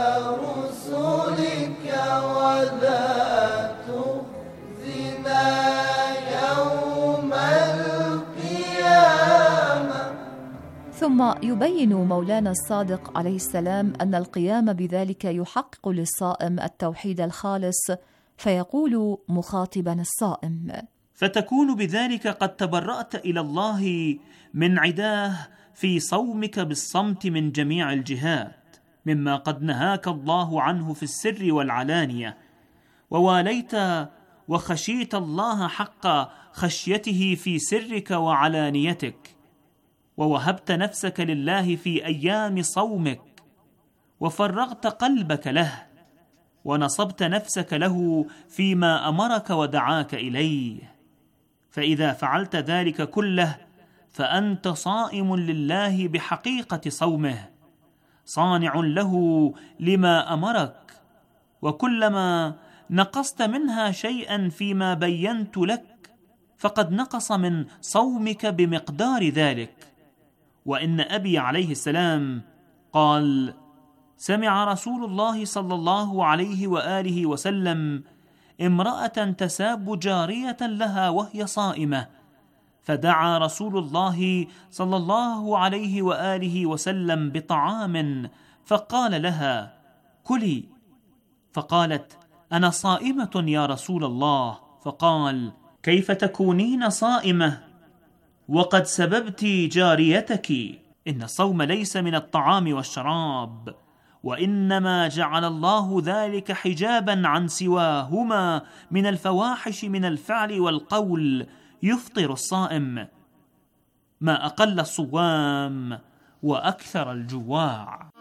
رسلك، ولا تخزنا يوم القيامة. ثم يبين مولانا الصادق عليه السلام أن القيام بذلك يحقق للصائم التوحيد الخالص، فيقول مخاطبا الصائم: فتكون بذلك قد تبرأت إلى الله من عداه في صومك بالصمت من جميع الجهات مما قد نهاك الله عنه في السر والعلانية، وواليت وخشيت الله حق خشيته في سرك وعلانيتك، ووهبت نفسك لله في أيام صومك، وفرغت قلبك له، ونصبت نفسك له فيما أمرك ودعاك إليه، فإذا فعلت ذلك كله فأنت صائم لله بحقيقة صومه، صانع له لما أمرك، وكلما نقصت منها شيئا فيما بينت لك فقد نقص من صومك بمقدار ذلك. وإن أبي عليه السلام قال: سمع رسول الله صلى الله عليه وآله وسلم امرأة تساب جارية لها وهي صائمة، فدعا رسول الله صلى الله عليه وآله وسلم بطعام فقال لها: كلي، فقالت: أنا صائمة يا رسول الله. فقال: كيف تكونين صائمة وقد سببت جاريتك؟ إن الصوم ليس من الطعام والشراب، وإنما جعل الله ذلك حجابا عن سواهما من الفواحش من الفعل والقول يفطر الصائم. ما أقل الصوام وأكثر الجواع.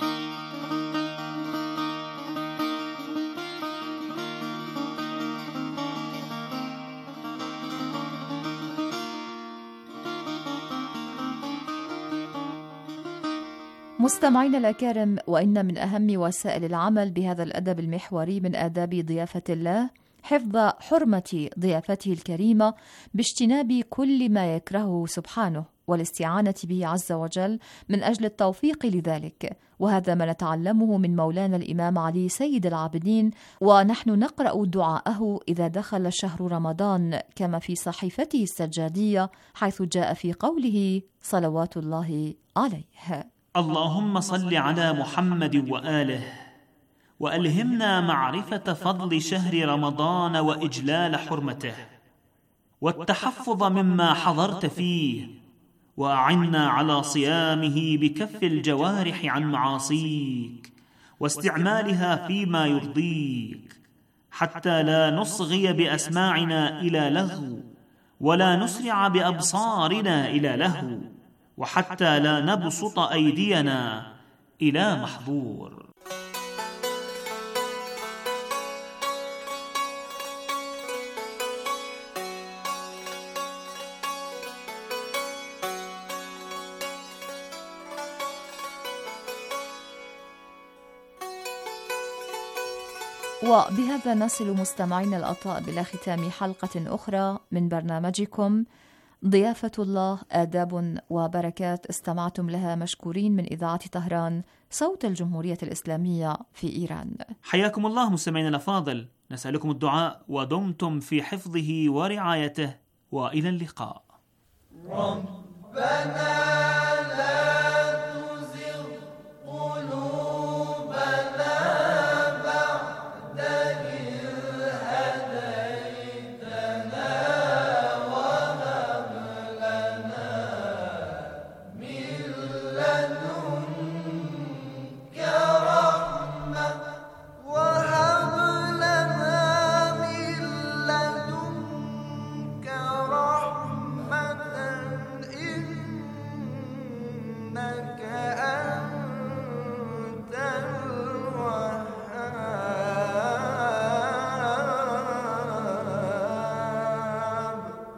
مستمعينا الأكارم، وإن من أهم وسائل العمل بهذا الأدب المحوري من آداب ضيافة الله حفظ حرمة ضيافته الكريمة باجتناب كل ما يكرهه سبحانه، والاستعانة به عز وجل من أجل التوفيق لذلك، وهذا ما نتعلمه من مولانا الإمام علي سيد العابدين، ونحن نقرأ دعاءه إذا دخل شهر رمضان كما في صحيفته السجادية، حيث جاء في قوله صلوات الله عليه: اللهم صل على محمد وآله، وألهمنا معرفة فضل شهر رمضان وإجلال حرمته، والتحفظ مما حضرت فيه، وأعنا على صيامه بكف الجوارح عن معاصيك واستعمالها فيما يرضيك، حتى لا نصغي بأسماعنا إلى لغو، ولا نسرع بأبصارنا إلى لهو، وحتى لا نبسط أيدينا إلى محظور. وبهذا نصل مستمعين الأطاء إلى ختام حلقة أخرى من برنامجكم ضيافة الله آداب وبركات، استمعتم لها مشكورين من إذاعة طهران صوت الجمهورية الإسلامية في إيران. حياكم الله مستمعين الأفاضل، نسألكم الدعاء ودمتم في حفظه ورعايته، وإلى اللقاء. ربنا لا تزغ قلوبنا بعد إذ هديتنا وهب لنا من لدنك رحمة وهب لنا من لدنك رحمة إنك أنت الوهاب.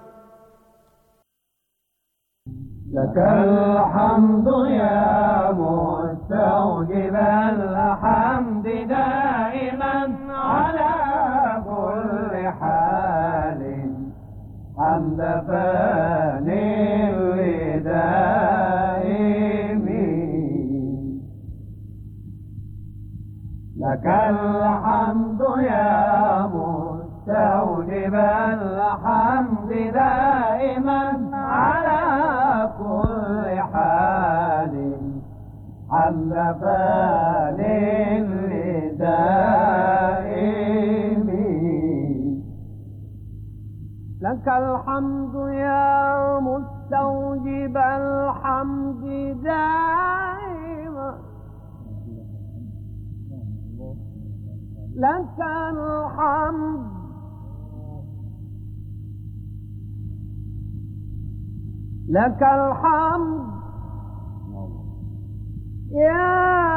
لك الحمد يا مستوجب الحمد دائما على كل حال، حمد فاني لدائمي. لك الحمد يا مستوجب الحمد دائما على كل حال، حمد فاني لدائمي. لك الحمد يا مستوجب الحمد دائما، لك الحمد لك الحمد يا